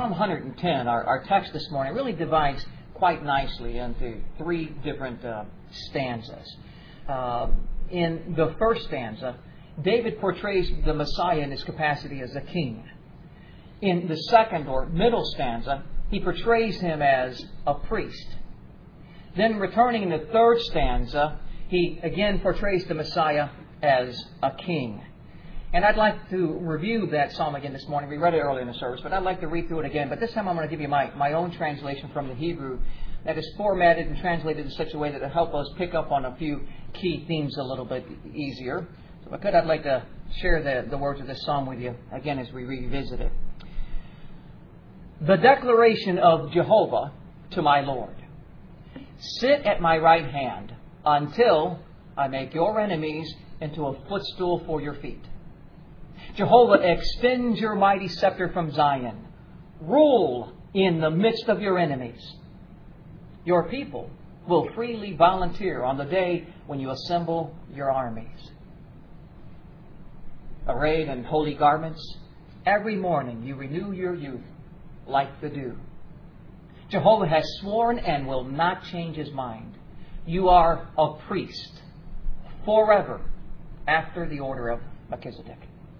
Psalm 110, our text this morning, really divides quite nicely into three different stanzas. In the first stanza, David portrays the Messiah in his capacity as a king. In the second or middle stanza, he portrays him as a priest. Then returning in the third stanza, he again portrays the Messiah as a king. And I'd like to review that psalm again this morning. We read it earlier in the service, but I'd like to read through it again. But this time I'm going to give you my own translation from the Hebrew that is formatted and translated in such a way that will help us pick up on a few key themes a little bit easier. So if I could, I'd like to share the words of this psalm with you again as we revisit it. The declaration of Jehovah to my Lord. Sit at my right hand until I make your enemies into a footstool for your feet. Jehovah, extend your mighty scepter from Zion. Rule in the midst of your enemies. Your people will freely volunteer on the day when you assemble your armies. Arrayed in holy garments, every morning you renew your youth like the dew. Jehovah has sworn and will not change His mind. You are a priest forever after the order of Melchizedek.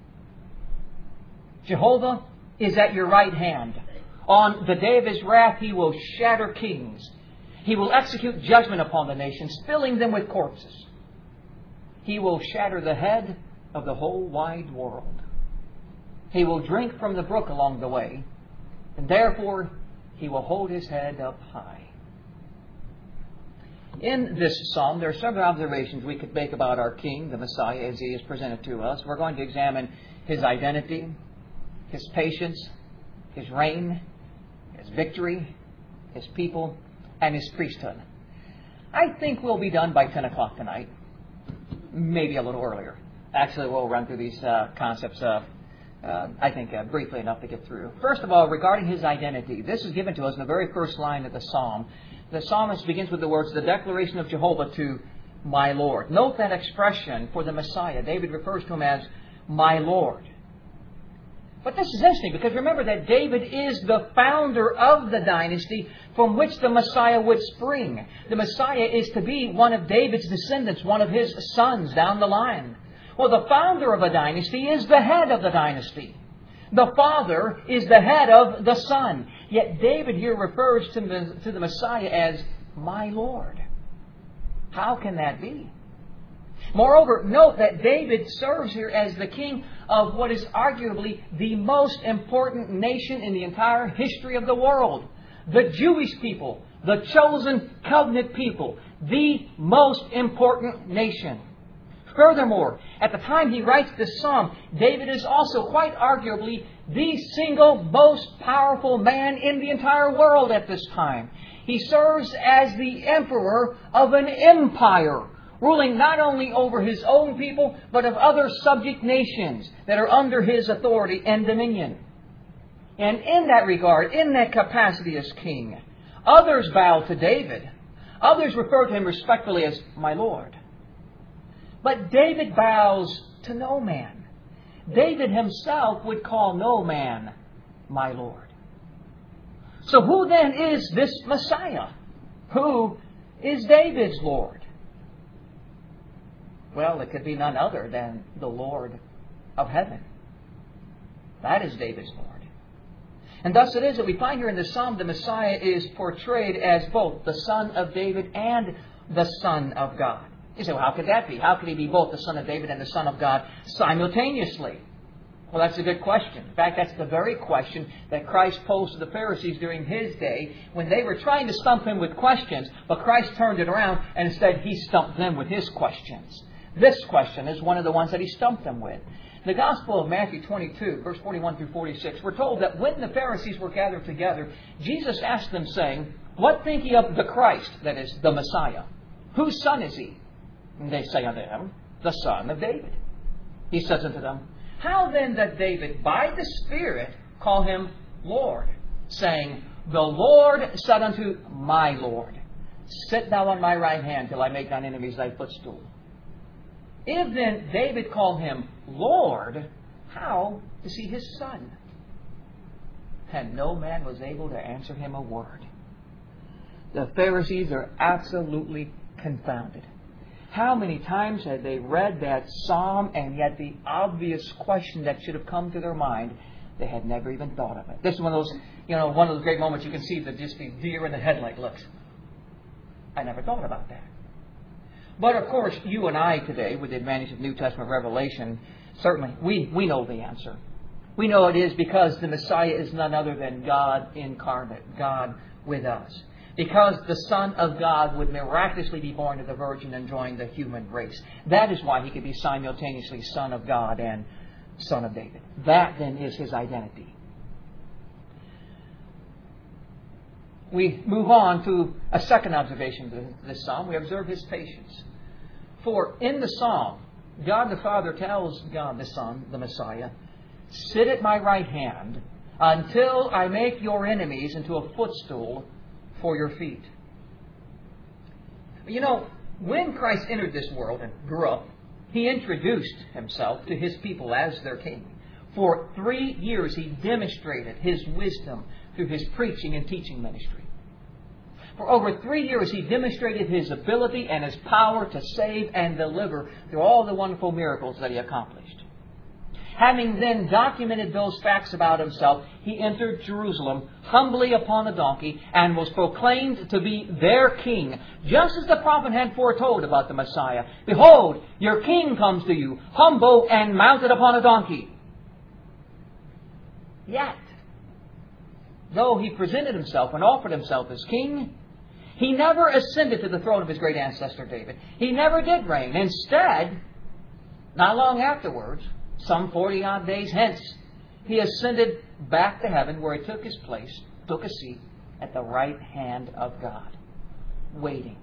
Jehovah is at your right hand. On the day of His wrath, He will shatter kings. He will execute judgment upon the nations, filling them with corpses. He will shatter the head of the whole wide world. He will drink from the brook along the way, and therefore He will hold His head up high. In this psalm, there are several observations we could make about our King, the Messiah, as He is presented to us. We're going to examine His identity, His patience, His reign, His victory, His people, and His priesthood. I think we'll be done by 10 o'clock tonight. Maybe a little earlier. Actually, we'll run through these concepts, I think, briefly enough to get through. First of all, regarding His identity, this is given to us in the very first line of the psalm. The psalmist begins with the words, the declaration of Jehovah to my Lord. Note that expression for the Messiah. David refers to Him as my Lord. But this is interesting because remember that David is the founder of the dynasty from which the Messiah would spring. The Messiah is to be one of David's descendants, one of his sons down the line. Well, the founder of a dynasty is the head of the dynasty. The father is the head of the son. Yet David here refers to the Messiah as my Lord. How can that be? Moreover, note that David serves here as the king of what is arguably the most important nation in the entire history of the world. The Jewish people, the chosen covenant people, the most important nation. Furthermore, at the time he writes this psalm, David is also quite arguably the single most powerful man in the entire world at this time. He serves as the emperor of an empire, ruling not only over his own people, but of other subject nations that are under his authority and dominion. And in that regard, in that capacity as king, others bow to David. Others refer to him respectfully as my Lord. But David bows to no man. David himself would call no man my Lord. So who then is this Messiah? Who is David's Lord? Well, it could be none other than the Lord of heaven. That is David's Lord. And thus it is that we find here in the psalm the Messiah is portrayed as both the Son of David and the Son of God. You say, well, how could that be? How could He be both the Son of David and the Son of God simultaneously? Well, that's a good question. In fact, that's the very question that Christ posed to the Pharisees during His day when they were trying to stump Him with questions, but Christ turned it around and instead He stumped them with His questions. This question is one of the ones that He stumped them with. The Gospel of Matthew 22, verse 41 through 46, we're told that when the Pharisees were gathered together, Jesus asked them, saying, what think ye of the Christ, that is, the Messiah? Whose son is He? And they say unto Him, the Son of David. He says unto them, how then doth David by the Spirit call Him Lord, saying, the Lord said unto my Lord, sit thou on my right hand till I make thine enemies thy footstool. If then David called Him Lord, how is He His son? and no man was able to answer him a word. The Pharisees are absolutely confounded. How many times had they read that psalm, and yet the obvious question that should have come to their mind, they had never even thought of it. This is one of those, one of those great moments you can see just the deer in the headlight looks. I never thought about that. But of course, you and I today, with the advantage of New Testament revelation, certainly we know the answer. We know it is because the Messiah is none other than God incarnate, God with us. Because the Son of God would miraculously be born of the Virgin and join the human race. That is why He could be simultaneously Son of God and Son of David. That then is His identity. We move on to a second observation of this psalm. We observe His patience. For in the psalm, God the Father tells God the Son, the Messiah, "Sit at my right hand until I make your enemies into a footstool for your feet." When Christ entered this world and grew up, He introduced Himself to His people as their King. For 3 years He demonstrated His wisdom through His preaching and teaching ministry. For over 3 years He demonstrated His ability and His power to save and deliver through all the wonderful miracles that He accomplished. Having then documented those facts about Himself, He entered Jerusalem humbly upon a donkey and was proclaimed to be their King, just as the prophet had foretold about the Messiah. "Behold, your King comes to you, humble and mounted upon a donkey." Yet, though He presented Himself and offered Himself as King, He never ascended to the throne of His great ancestor David. He never did reign. Instead, not long afterwards, some 40-odd days hence, He ascended back to heaven where He took His place, took a seat at the right hand of God, waiting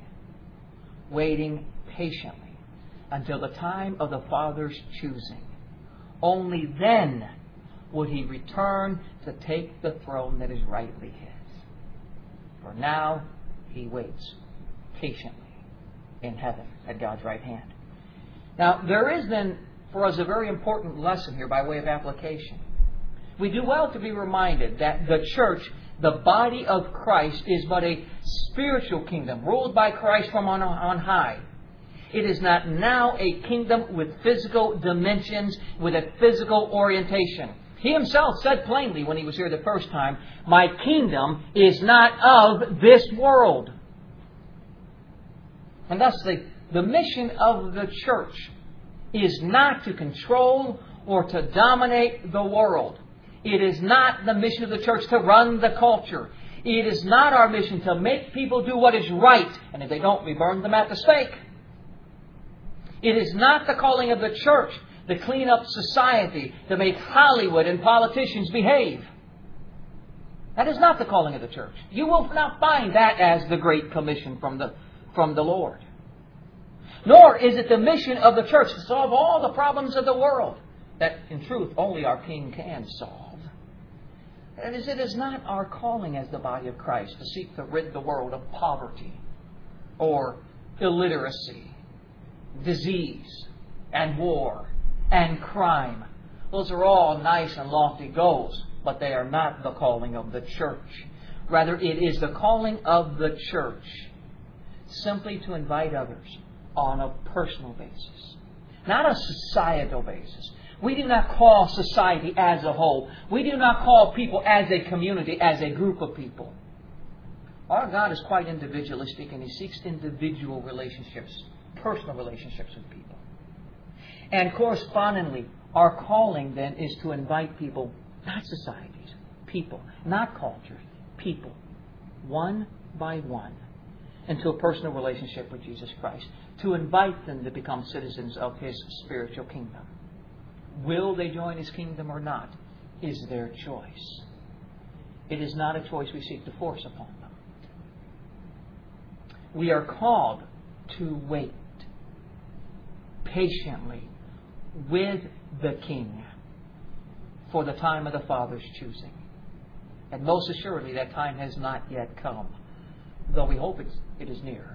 patiently until the time of the Father's choosing. Only then would He return to take the throne that is rightly His. For now, He waits patiently in heaven at God's right hand. Now, there is then for us a very important lesson here by way of application. We do well to be reminded that the church, the body of Christ, is but a spiritual kingdom ruled by Christ from on high. It is not now a kingdom with physical dimensions, with a physical orientation. He Himself said plainly when He was here the first time, "My kingdom is not of this world." And thus the mission of the church is not to control or to dominate the world. It is not the mission of the church to run the culture. It is not our mission to make people do what is right, and if they don't, we burn them at the stake. It is not the calling of the church to clean up society, to make Hollywood and politicians behave. That is not the calling of the church. You will not find that as the Great Commission from the Lord. Nor is it the mission of the church to solve all the problems of the world that, in truth, only our King can solve. That is, it is not our calling as the body of Christ to seek to rid the world of poverty or illiteracy, disease and war and crime. Those are all nice and lofty goals, but they are not the calling of the church. Rather, it is the calling of the church simply to invite others on a personal basis, not a societal basis. We do not call society as a whole. We do not call people as a community, as a group of people. Our God is quite individualistic, and He seeks individual relationships, personal relationships with people. And correspondingly, our calling then is to invite people, not societies, people, not cultures, people, one by one, into a personal relationship with Jesus Christ, to invite them to become citizens of His spiritual kingdom. Will they join His kingdom or not is their choice. It is not a choice we seek to force upon them. We are called to wait patiently with the King for the time of the Father's choosing. And most assuredly, that time has not yet come, though we hope it is near.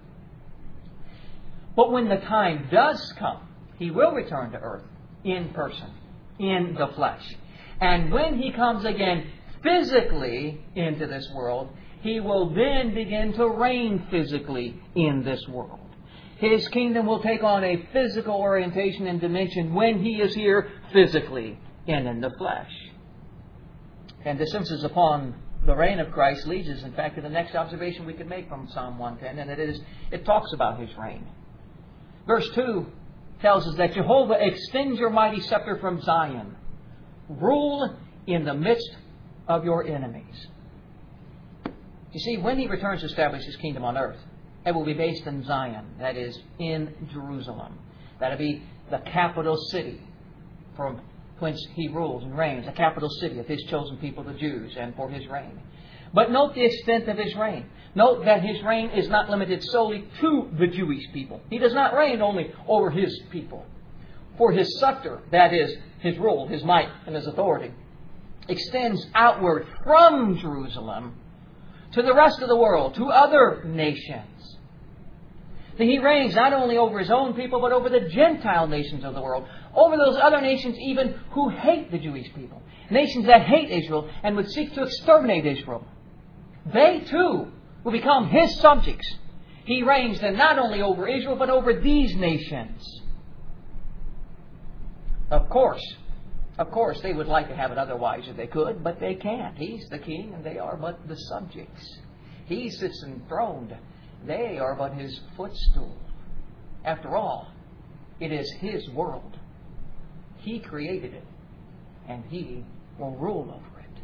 But when the time does come, He will return to earth in person, in the flesh. And when He comes again physically into this world, He will then begin to reign physically in this world. His kingdom will take on a physical orientation and dimension when He is here physically and in the flesh. And this emphasis upon the reign of Christ leads us, in fact, to the next observation we can make from Psalm 110, and it talks about His reign. Verse 2 tells us that Jehovah extends your mighty scepter from Zion. Rule in the midst of your enemies. You see, when He returns to establish His kingdom on earth, it will be based in Zion, that is, in Jerusalem. That will be the capital city from whence He rules and reigns, the capital city of His chosen people, the Jews, and for His reign. But note the extent of His reign. Note that His reign is not limited solely to the Jewish people. He does not reign only over His people. For His scepter, that is, His rule, His might, and His authority, extends outward from Jerusalem to the rest of the world, to other nations. He reigns not only over His own people, but over the Gentile nations of the world. Over those other nations even who hate the Jewish people. Nations that hate Israel and would seek to exterminate Israel. They too will become His subjects. He reigns then not only over Israel, but over these nations. Of course, they would like to have it otherwise if they could, but they can't. He's the king and they are but the subjects. He sits enthroned. They are but His footstool. After all, it is His world. He created it, and He will rule over it.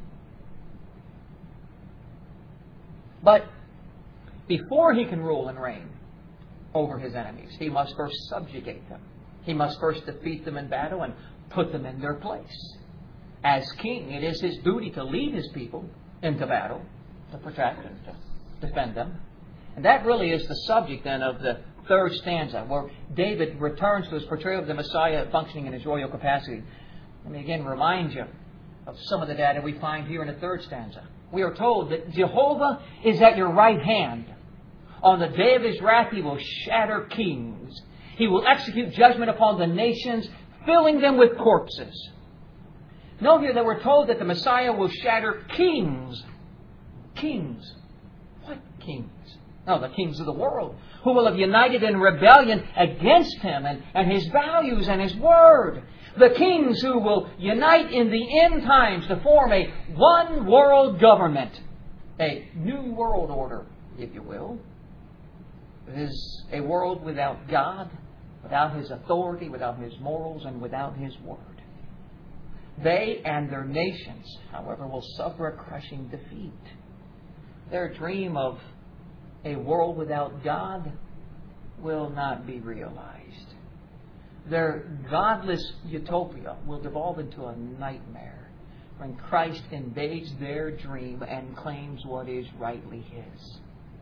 But before He can rule and reign over His enemies, He must first subjugate them. He must first defeat them in battle and put them in their place. As king, it is His duty to lead His people into battle, to protect them, to defend them. And that really is the subject then of the third stanza, where David returns to his portrayal of the Messiah functioning in His royal capacity. Let me again remind you of some of the data we find here in the third stanza. We are told that Jehovah is at your right hand. On the day of His wrath He will shatter kings. He will execute judgment upon the nations, filling them with corpses. Note here that we're told that the Messiah will shatter kings. Kings. What kings? No, the kings of the world, who will have united in rebellion against Him and His values and His word. The kings who will unite in the end times to form a one world government. A new world order, if you will. It is a world without God, without His authority, without His morals, and without His word. They and their nations, however, will suffer a crushing defeat. Their dream of a world without God will not be realized. Their godless utopia will devolve into a nightmare when Christ invades their dream and claims what is rightly His.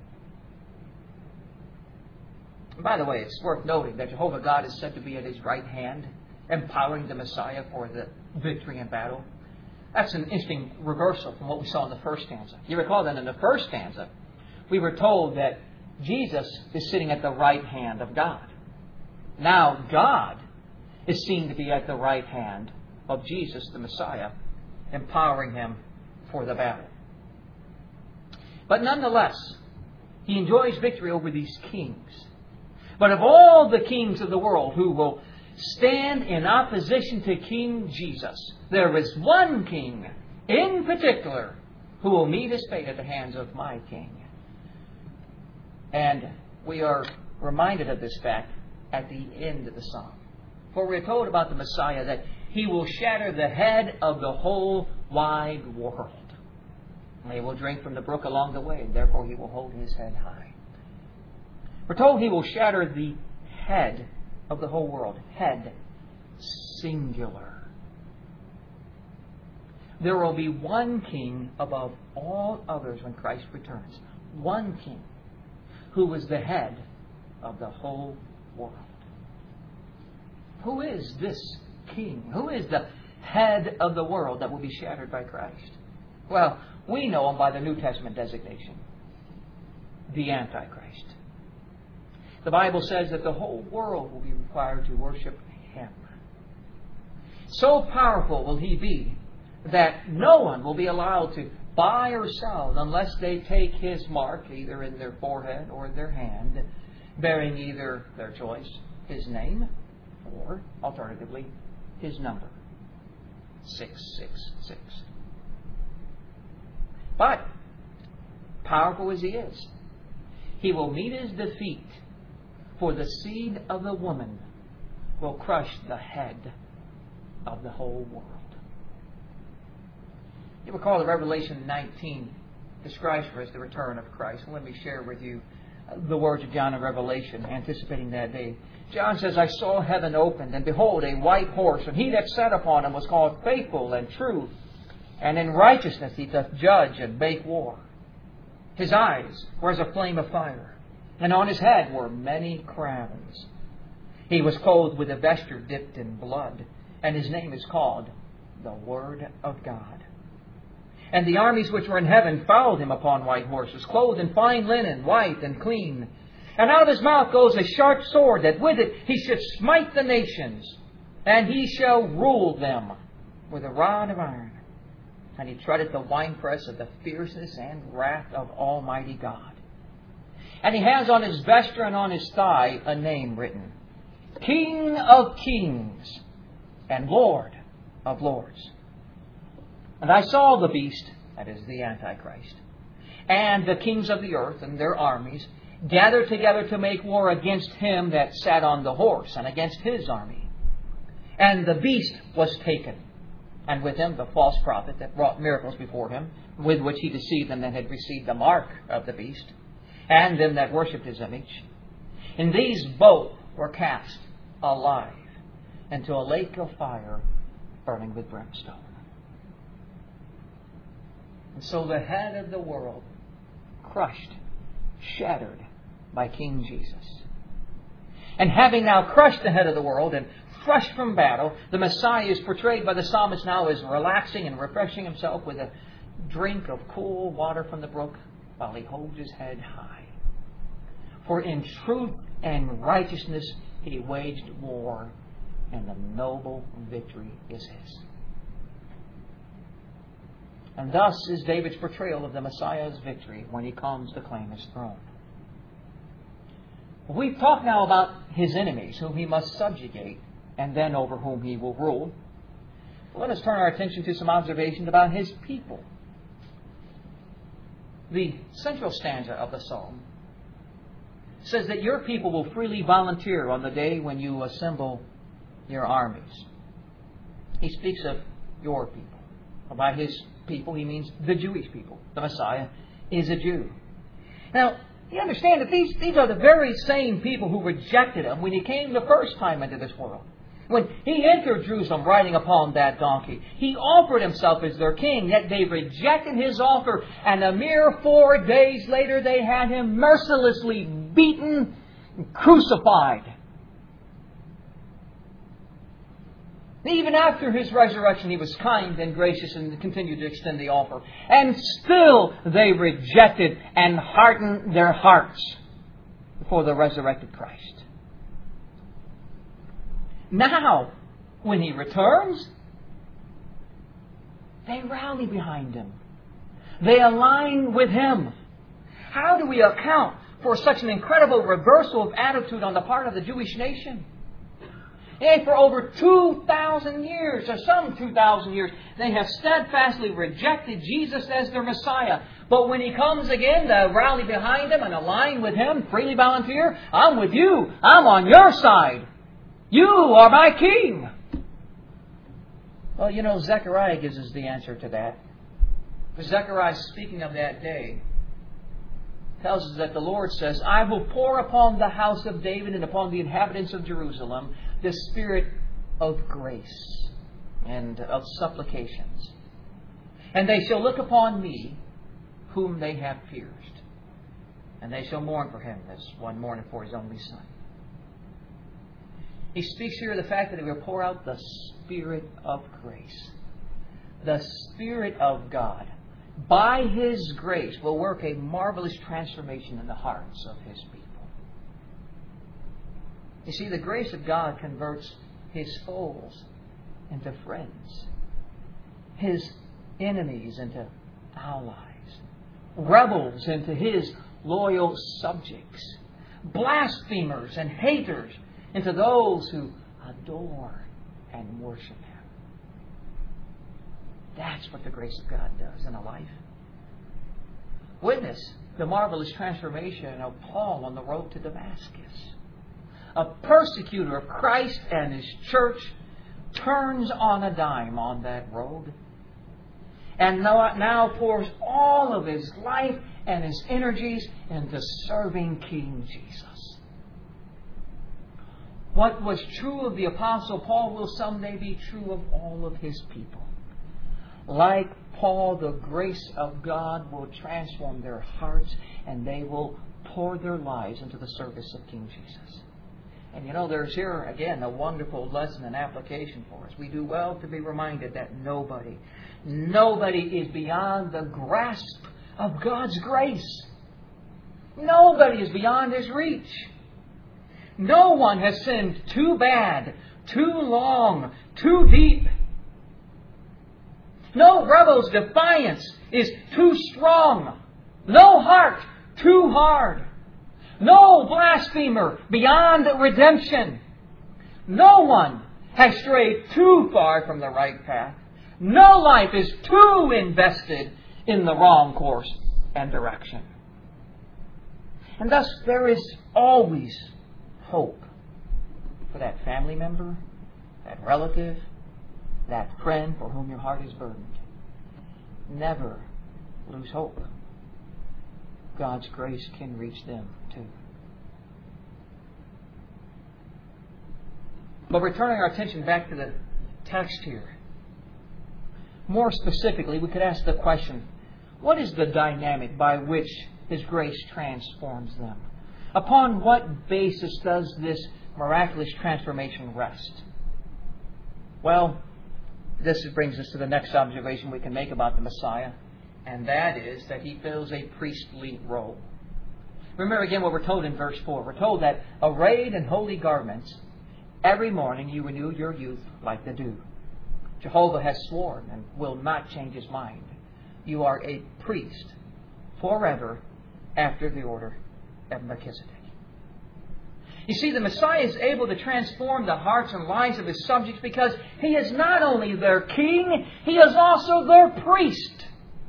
And by the way, it's worth noting that Jehovah God is said to be at His right hand, empowering the Messiah for the victory in battle. That's an interesting reversal from what we saw in the first stanza. You recall that in the first stanza, we were told that Jesus is sitting at the right hand of God. Now God is seen to be at the right hand of Jesus, the Messiah, empowering Him for the battle. But nonetheless, He enjoys victory over these kings. But of all the kings of the world who will stand in opposition to King Jesus, there is one king in particular who will meet his fate at the hands of my King. And we are reminded of this fact at the end of the psalm. For we're told about the Messiah that He will shatter the head of the whole wide world. And He will drink from the brook along the way, and therefore He will hold His head high. We're told He will shatter the head of the whole world. Head, singular. There will be one king above all others when Christ returns. One king who is the head of the whole world. Who is this king? Who is the head of the world that will be shattered by Christ? Well, we know Him by the New Testament designation. The Antichrist. The Bible says that the whole world will be required to worship Him. So powerful will He be that no one will be allowed to buy or sell unless they take His mark, either in their forehead or their hand, bearing either their choice, His name, or, alternatively, His number. 666. But, powerful as He is, He will meet His defeat, for the seed of the woman will crush the head of the whole world. You recall that Revelation 19 describes for us the return of Christ. Let me share with you the words of John in Revelation, anticipating that day. John says, I saw heaven opened, and behold, a white horse, and he that sat upon him was called Faithful and True, and in righteousness he doth judge and make war. His eyes were as a flame of fire, and on his head were many crowns. He was clothed with a vesture dipped in blood, and his name is called the Word of God. And the armies which were in heaven followed him upon white horses, clothed in fine linen, white and clean. And out of his mouth goes a sharp sword, that with it he should smite the nations, and he shall rule them with a rod of iron. And he treadeth the winepress of the fierceness and wrath of Almighty God. And he has on his vesture and on his thigh a name written, King of Kings and Lord of Lords. And I saw the beast, that is the Antichrist, and the kings of the earth and their armies gathered together to make war against him that sat on the horse and against his army. And the beast was taken, and with him the false prophet that wrought miracles before him, with which he deceived them that had received the mark of the beast, and them that worshipped his image. And these both were cast alive into a lake of fire burning with brimstone. And so the head of the world, crushed, shattered by King Jesus. And having now crushed the head of the world and crushed from battle, the Messiah is portrayed by the psalmist now as relaxing and refreshing himself with a drink of cool water from the brook while he holds his head high. For in truth and righteousness he waged war, and the noble victory is his. And thus is David's portrayal of the Messiah's victory when he comes to claim his throne. We've talked now about his enemies, whom he must subjugate, and then over whom he will rule. Let us turn our attention to some observations about his people. The central stanza of the psalm says that your people will freely volunteer on the day when you assemble your armies. He speaks of your people. By his people, he means the Jewish people. The Messiah is a Jew. Now, you understand that these are the very same people who rejected him when he came the first time into this world. When he entered Jerusalem riding upon that donkey, he offered himself as their king, yet they rejected his offer, and a mere 4 days later they had him mercilessly beaten and crucified. Even after his resurrection, he was kind and gracious and continued to extend the offer. And still they rejected and hardened their hearts before the resurrected Christ. Now, when he returns, they rally behind him. They align with him. How do we account for such an incredible reversal of attitude on the part of the Jewish nation? And for over 2,000 years, or some 2,000 years, they have steadfastly rejected Jesus as their Messiah. But when he comes again, they rally behind him and align with him, freely volunteer. I'm with you. I'm on your side. You are my king. Well, you know, Zechariah gives us the answer to that. For Zechariah, speaking of that day, tells us that the Lord says, I will pour upon the house of David and upon the inhabitants of Jerusalem the spirit of grace and of supplications. And they shall look upon me, whom they have pierced. And they shall mourn for him as one mourneth for his only son. He speaks here of the fact that he will pour out the Spirit of grace. The Spirit of God, by His grace, will work a marvelous transformation in the hearts of His people. You see, the grace of God converts His foes into friends. His enemies into allies. Rebels into His loyal subjects. Blasphemers and haters into those who adore and worship Him. That's what the grace of God does in a life. Witness the marvelous transformation of Paul on the road to Damascus. A persecutor of Christ and His church turns on a dime on that road and now pours all of his life and his energies into serving King Jesus. What was true of the Apostle Paul will someday be true of all of his people. Like Paul, the grace of God will transform their hearts and they will pour their lives into the service of King Jesus. And there's here again a wonderful lesson and application for us. We do well to be reminded that nobody is beyond the grasp of God's grace. Nobody is beyond His reach. No one has sinned too bad, too long, too deep. No rebel's defiance is too strong. No heart too hard. No blasphemer beyond redemption. No one has strayed too far from the right path. No life is too invested in the wrong course and direction. And thus there is always hope for that family member, that relative, that friend for whom your heart is burdened. Never lose hope. God's grace can reach them too. But returning our attention back to the text here, more specifically, we could ask the question, what is the dynamic by which His grace transforms them? Upon what basis does this miraculous transformation rest? Well, this brings us to the next observation we can make about the Messiah, and that is that He fills a priestly role. Remember again what we're told in verse 4. We're told that arrayed in holy garments, every morning you renew your youth like the dew. Jehovah has sworn and will not change His mind. You are a priest forever after the order of Melchizedek. You see, the Messiah is able to transform the hearts and lives of His subjects because He is not only their king, He is also their priest.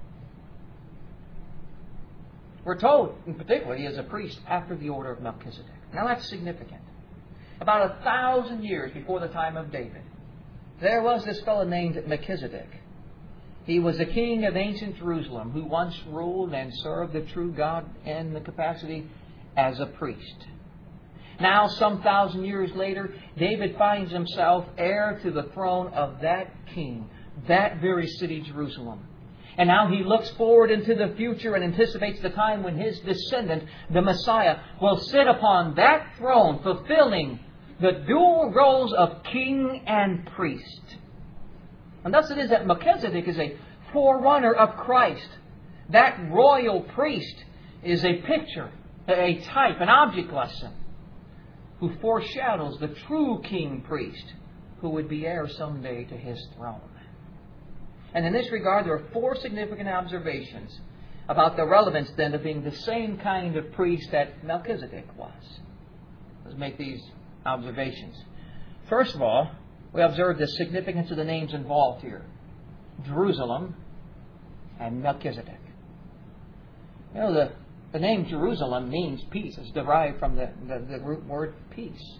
We're told, in particular, He is a priest after the order of Melchizedek. Now that's significant. About 1,000 years before the time of David, there was this fellow named Melchizedek. He was a king of ancient Jerusalem who once ruled and served the true God in the capacity as a priest. Now, some 1,000 years later, David finds himself heir to the throne of that king, that very city, Jerusalem. And now he looks forward into the future and anticipates the time when his descendant, the Messiah, will sit upon that throne, fulfilling the dual roles of king and priest. And thus it is that Melchizedek is a forerunner of Christ. That royal priest is a picture, a type, an object lesson, who foreshadows the true king-priest who would be heir someday to His throne. And in this regard, there are 4 significant observations about the relevance then of being the same kind of priest that Melchizedek was. Let's make these observations. First of all, we observe the significance of the names involved here. Jerusalem and Melchizedek. You know, the name Jerusalem means peace. It's derived from the root word peace.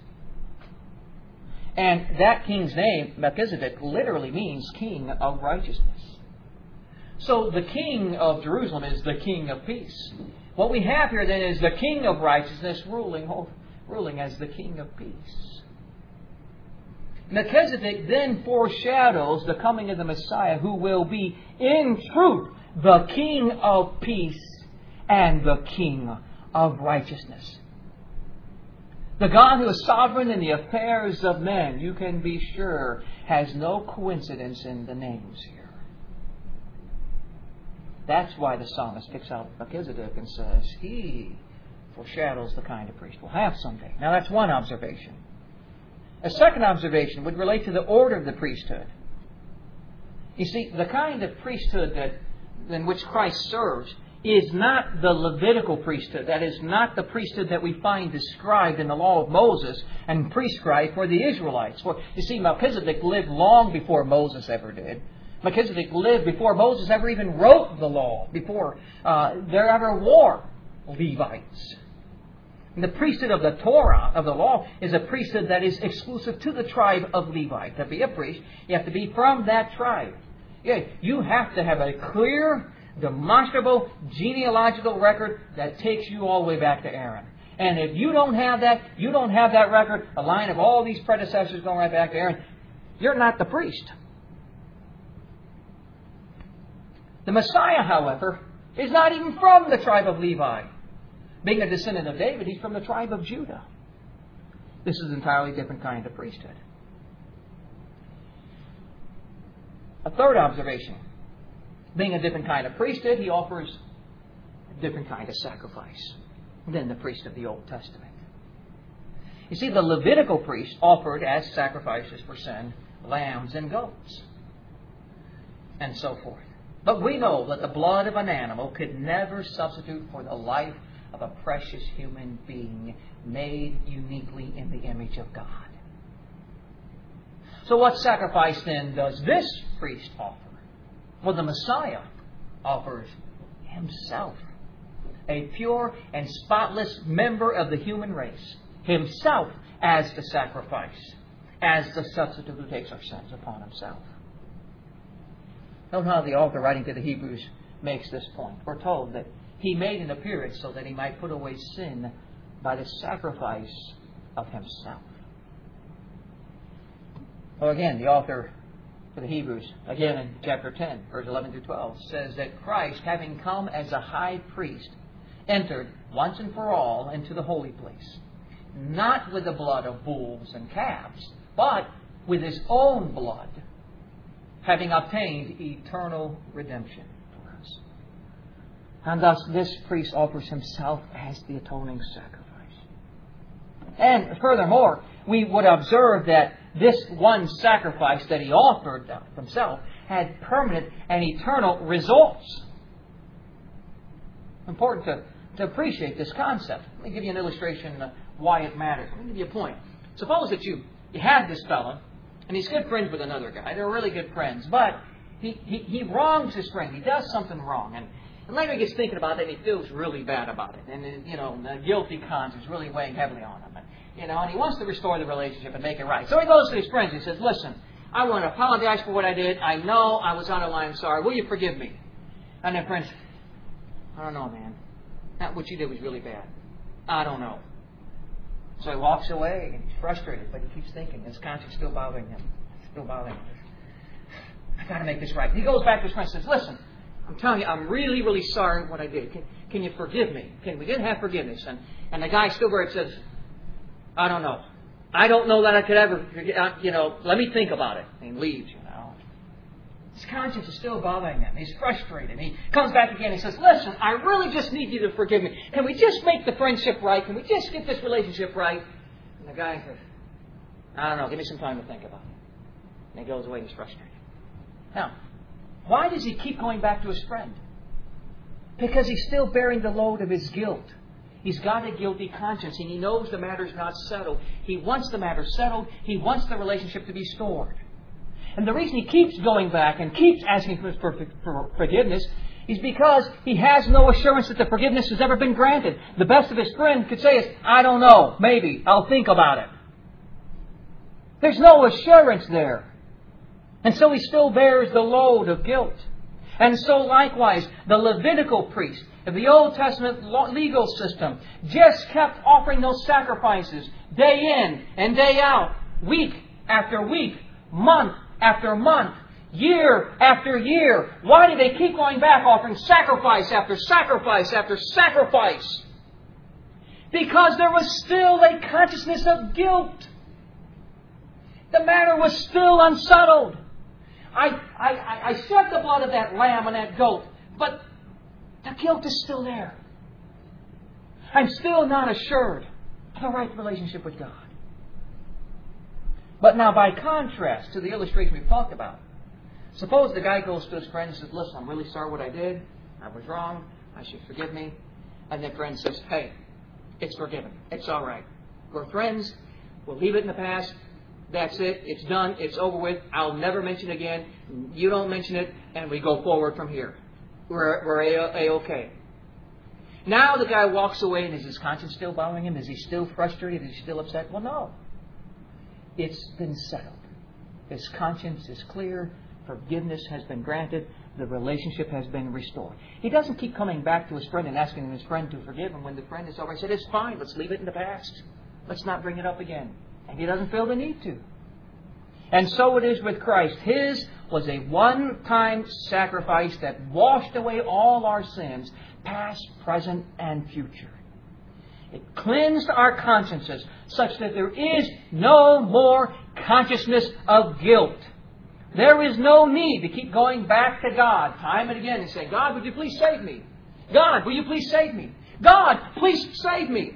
And that king's name, Melchizedek, literally means king of righteousness. So the king of Jerusalem is the king of peace. What we have here then is the king of righteousness ruling as the king of peace. Melchizedek then foreshadows the coming of the Messiah, who will be, in truth, the king of peace and the king of righteousness. The God who is sovereign in the affairs of men, you can be sure, has no coincidence in the names here. That's why the psalmist picks out Melchizedek and says, he foreshadows the kind of priest we'll have someday. Now that's one observation. A second observation would relate to the order of the priesthood. You see, the kind of priesthood in which Christ serves is not the Levitical priesthood. That is not the priesthood that we find described in the law of Moses and prescribed for the Israelites. For, you see, Melchizedek lived long before Moses ever did. Melchizedek lived before Moses ever even wrote the law, before there ever were Levites. And the priesthood of the Torah, of the law, is a priesthood that is exclusive to the tribe of Levi. To be a priest, you have to be from that tribe. You have to have a clear, demonstrable genealogical record that takes you all the way back to Aaron. And if you don't have that record, a line of all these predecessors going right back to Aaron, you're not the priest. The Messiah, however, is not even from the tribe of Levi. Being a descendant of David, He's from the tribe of Judah. This is an entirely different kind of priesthood. A third observation. Being a different kind of priesthood, He offers a different kind of sacrifice than the priest of the Old Testament. You see, the Levitical priest offered as sacrifices for sin lambs and goats, and so forth. But we know that the blood of an animal could never substitute for the life of a precious human being made uniquely in the image of God. So what sacrifice then does this priest offer? Well, the Messiah offers Himself, a pure and spotless member of the human race, Himself as the sacrifice, as the substitute who takes our sins upon Himself. Note how the author writing to the Hebrews makes this point. We're told that He made an appearance so that He might put away sin by the sacrifice of Himself. Well, again, the author for the Hebrews, again in chapter 10, verse 11 through 12, says that Christ, having come as a high priest, entered once and for all into the holy place, not with the blood of bulls and calves, but with His own blood, having obtained eternal redemption for us. And thus this priest offers himself as the atoning sacrifice. And furthermore, we would observe that this one sacrifice that He offered Himself had permanent and eternal results. Important to appreciate this concept. Let me give you an illustration of why it matters. Let me give you a point. Suppose that you have this fellow, and he's good friends with another guy. They're really good friends. But he wrongs his friend. He does something wrong. And later he gets thinking about it, and he feels really bad about it. And, the guilty conscience is really weighing heavily on him. And he wants to restore the relationship and make it right. So he goes to his friends and he says, listen, I want to apologize for what I did. I know I was out of line. I'm sorry. Will you forgive me? And their friends, I don't know, man. What you did was really bad. I don't know. So he walks away and he's frustrated, but he keeps thinking. His conscience is still bothering him. I've got to make this right. He goes back to his friends and says, listen, I'm telling you, I'm really, really sorry for what I did. Can you forgive me? We didn't have forgiveness. And the guy still there says, I don't know. I don't know that I could ever, let me think about it. And he leaves, His conscience is still bothering him. He's frustrated. He comes back again and says, listen, I really just need you to forgive me. Can we just make the friendship right? Can we just get this relationship right? And the guy says, I don't know. Give me some time to think about it. And he goes away and he's frustrated. Now, why does he keep going back to his friend? Because he's still bearing the load of his guilt. He's got a guilty conscience and he knows the matter's not settled. He wants the matter settled. He wants the relationship to be restored. And the reason he keeps going back and keeps asking for forgiveness is because he has no assurance that the forgiveness has ever been granted. The best of his friend could say is, I don't know, maybe, I'll think about it. There's no assurance there. And so he still bears the load of guilt. And so likewise, the Levitical priest of the Old Testament legal system just kept offering those sacrifices day in and day out, week after week, month after month, year after year. Why do they keep going back offering sacrifice after sacrifice after sacrifice? Because there was still a consciousness of guilt. The matter was still unsettled. I shed the blood of that lamb and that goat, but the guilt is still there. I'm still not assured of the right relationship with God. But now, by contrast to the illustration we've talked about, Suppose the guy goes to his friend and says, listen, I'm really sorry what I did. I was wrong. I should forgive me. And the friend says, hey, it's forgiven. It's all right. We're friends. We'll leave it in the past. That's it. It's done. It's over with. I'll never mention it again. You don't mention it. And we go forward from here. We're A-okay. Now the guy walks away, and is his conscience still bothering him? Is he still frustrated? Is he still upset? Well, no. It's been settled. His conscience is clear. Forgiveness has been granted. The relationship has been restored. He doesn't keep coming back to his friend and asking his friend to forgive him when the friend has already said, it's fine. Let's leave it in the past. Let's not bring it up again. And he doesn't feel the need to. And so it is with Christ. His was a one-time sacrifice that washed away all our sins, past, present, and future. It cleansed our consciences such that there is no more consciousness of guilt. There is no need to keep going back to God time and again and saying, God, would you please save me? God, will you please save me? God, please save me.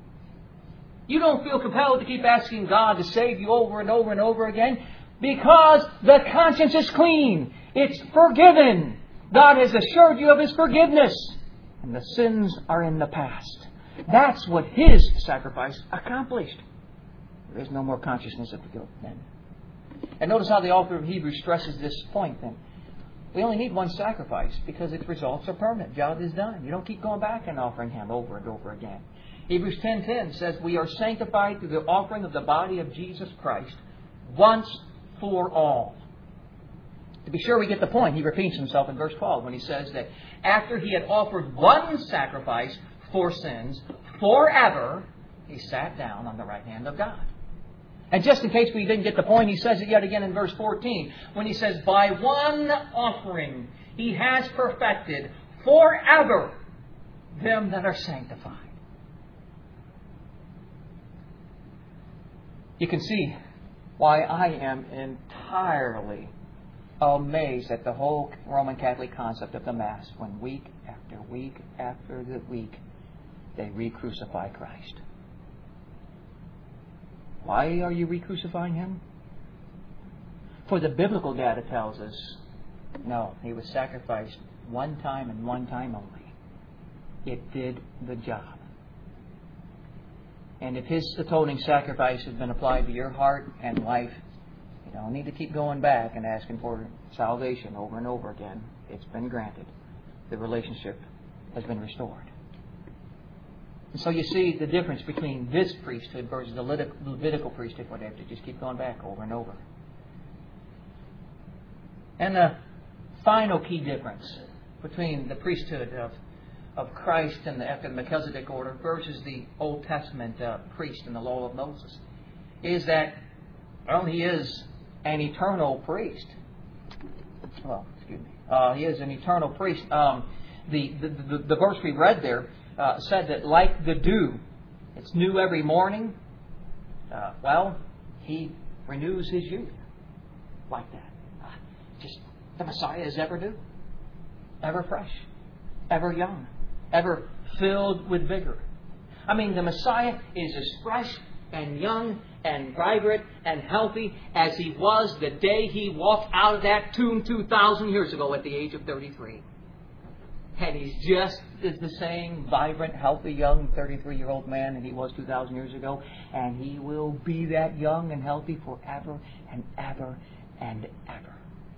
You don't feel compelled to keep asking God to save you over and over and over again because the conscience is clean. It's forgiven. God has assured you of His forgiveness. And the sins are in the past. That's what His sacrifice accomplished. There is no more consciousness of guilt then. And notice how the author of Hebrews stresses this point then. We only need one sacrifice because its results are permanent. Job is done. You don't keep going back and offering Him over and over again. Hebrews 10:10 says, we are sanctified through the offering of the body of Jesus Christ once for all. To be sure we get the point, he repeats himself in verse 12 when he says that after He had offered one sacrifice for sins forever, He sat down on the right hand of God. And just in case we didn't get the point, he says it yet again in verse 14 when he says, by one offering He has perfected forever them that are sanctified. You can see why I am entirely amazed at the whole Roman Catholic concept of the Mass when week after week after the week they re-crucify Christ. Why are you re-crucifying Him? For the biblical data tells us, no, He was sacrificed one time and one time only. It did the job. And if His atoning sacrifice has been applied to your heart and life, you don't need to keep going back and asking for salvation over and over again. It's been granted. The relationship has been restored. And so you see the difference between this priesthood versus the Levitical priesthood, where they have to just keep going back over and over. And the final key difference between the priesthood of Christ and after the Melchizedek order versus the Old Testament priest in the law of Moses is that, well, he is an eternal priest. Well, excuse me. He is an eternal priest. The verse we read there said that like the dew, it's new every morning. He renews His youth like that. Just the Messiah is ever new, ever fresh, ever young, ever filled with vigor. I mean, the Messiah is as fresh and young and vibrant and healthy as He was the day He walked out of that tomb 2,000 years ago at the age of 33. And He's just the same vibrant, healthy, young 33-year-old man that He was 2,000 years ago. And He will be that young and healthy forever and ever and ever.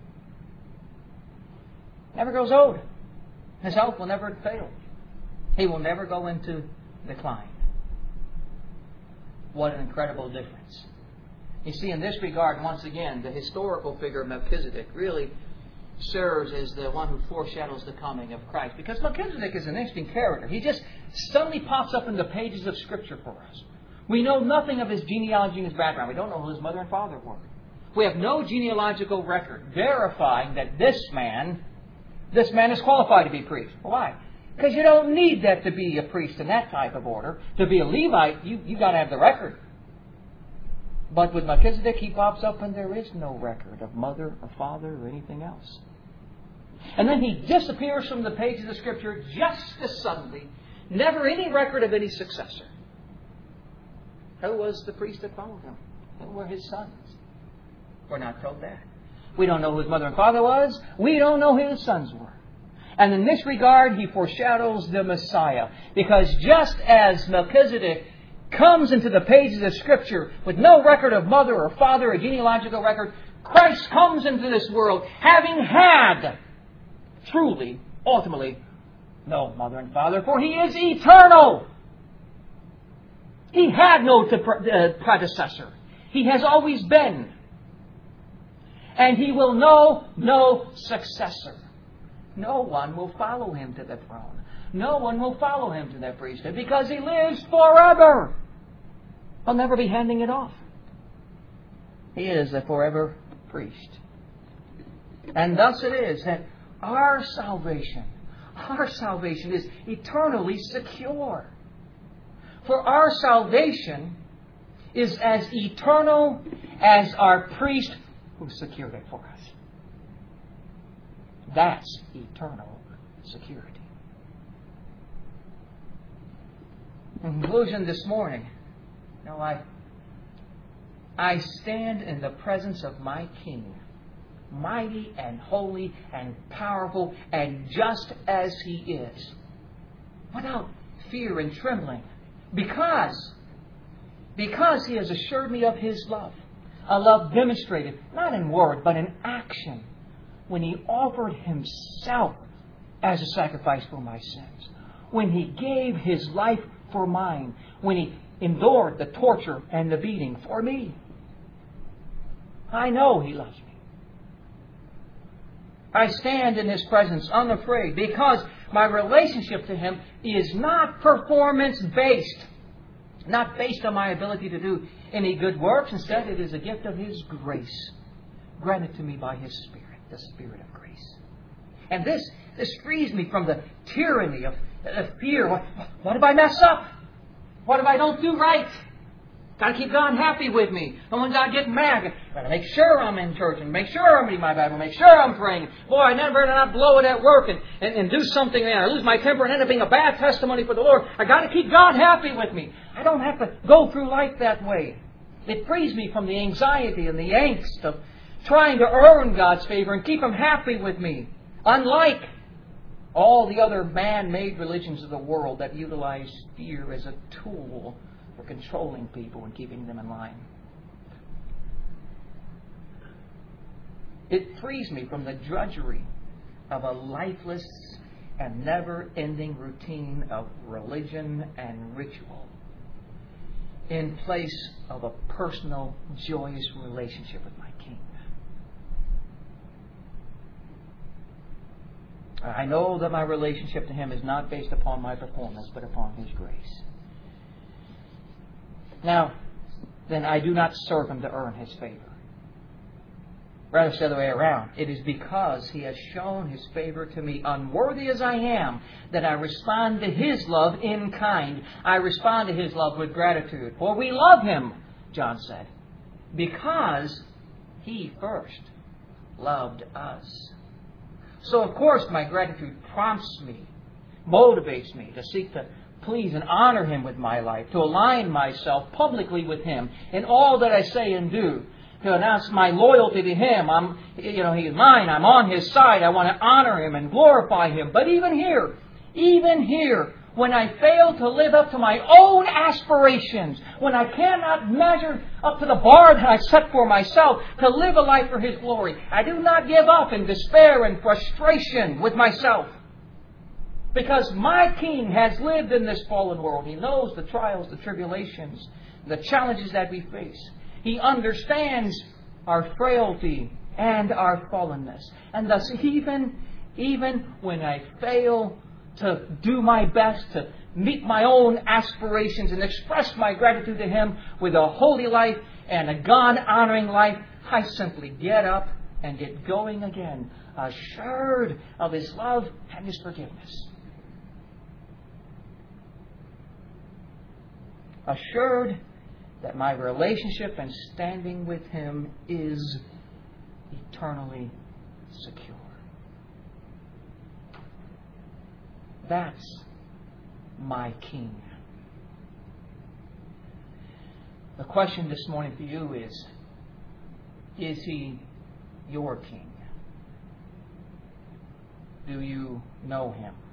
Never grows old. His health will never fail. He will never go into decline. What an incredible difference. You see, in this regard, once again, the historical figure of Melchizedek really serves as the one who foreshadows the coming of Christ. Because Melchizedek is an interesting character. He just suddenly pops up in the pages of Scripture for us. We know nothing of his genealogy and his background. We don't know who his mother and father were. We have no genealogical record verifying that this man is qualified to be priest. Why? Because you don't need that to be a priest in that type of order. To be a Levite, you've got to have the record. But with Melchizedek, he pops up and there is no record of mother or father or anything else. And then he disappears from the pages of Scripture just as suddenly. Never any record of any successor. Who was the priest that followed him? Who were his sons? We're not told that. We don't know who his mother and father was. We don't know who his sons were. And in this regard, he foreshadows the Messiah. Because just as Melchizedek comes into the pages of Scripture with no record of mother or father or genealogical record, Christ comes into this world having had, truly, ultimately, no mother and father, for He is eternal. He had no predecessor. He has always been. And He will know no successor. No one will follow Him to the throne. No one will follow Him to the priesthood because He lives forever. He'll never be handing it off. He is a forever priest. And thus it is that our salvation is eternally secure. For our salvation is as eternal as our priest who secured it for us. That's eternal security. In conclusion this morning, I stand in the presence of my King, mighty and holy and powerful and just as He is, without fear and trembling, because He has assured me of His love, a love demonstrated not in word but in action, when He offered Himself as a sacrifice for my sins, when He gave His life for mine, when He endured the torture and the beating for me. I know He loves me. I stand in His presence unafraid because my relationship to Him is not performance-based, not based on my ability to do any good works. Instead, it is a gift of His grace, granted to me by His Spirit, the Spirit of grace. And this frees me from the tyranny of fear. What if I mess up? What if I don't do right? Got to keep God happy with me. Don't want God getting mad. Got to make sure I'm in church and make sure I'm reading my Bible, make sure I'm praying. Boy, I never not blow it at work and do something there. I lose my temper and end up being a bad testimony for the Lord. I got to keep God happy with me. I don't have to go through life that way. It frees me from the anxiety and the angst of trying to earn God's favor and keep Him happy with me. Unlike all the other man-made religions of the world that utilize fear as a tool for controlling people and keeping them in line. It frees me from the drudgery of a lifeless and never-ending routine of religion and ritual in place of a personal, joyous relationship with my King. I know that my relationship to Him is not based upon my performance, but upon His grace. Now, then I do not serve Him to earn His favor. Rather, it's the other way around. It is because He has shown His favor to me, unworthy as I am, that I respond to His love in kind. I respond to His love with gratitude. For we love Him, John said, because He first loved us. So, of course, my gratitude prompts me, motivates me to seek to please and honor Him with my life, to align myself publicly with Him in all that I say and do, to announce my loyalty to Him. He is mine. I'm on His side. I want to honor Him and glorify Him. But even here, when I fail to live up to my own aspirations, when I cannot measure up to the bar that I set for myself to live a life for His glory, I do not give up in despair and frustration with myself. Because my King has lived in this fallen world. He knows the trials, the tribulations, the challenges that we face. He understands our frailty and our fallenness. And thus, even when I fail to do my best to meet my own aspirations and express my gratitude to Him with a holy life and a God-honoring life, I simply get up and get going again, assured of His love and His forgiveness. Assured that my relationship and standing with Him is eternally secure. That's my King. The question this morning for you is He your King? Do you know Him?